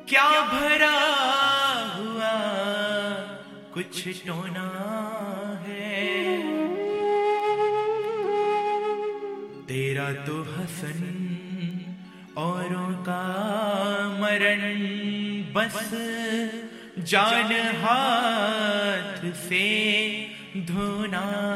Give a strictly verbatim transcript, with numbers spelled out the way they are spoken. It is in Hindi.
क्या भरा हुआ कुछ टोना है, तेरा तो हसन औरों का मरण, बस जान हाथ से धोना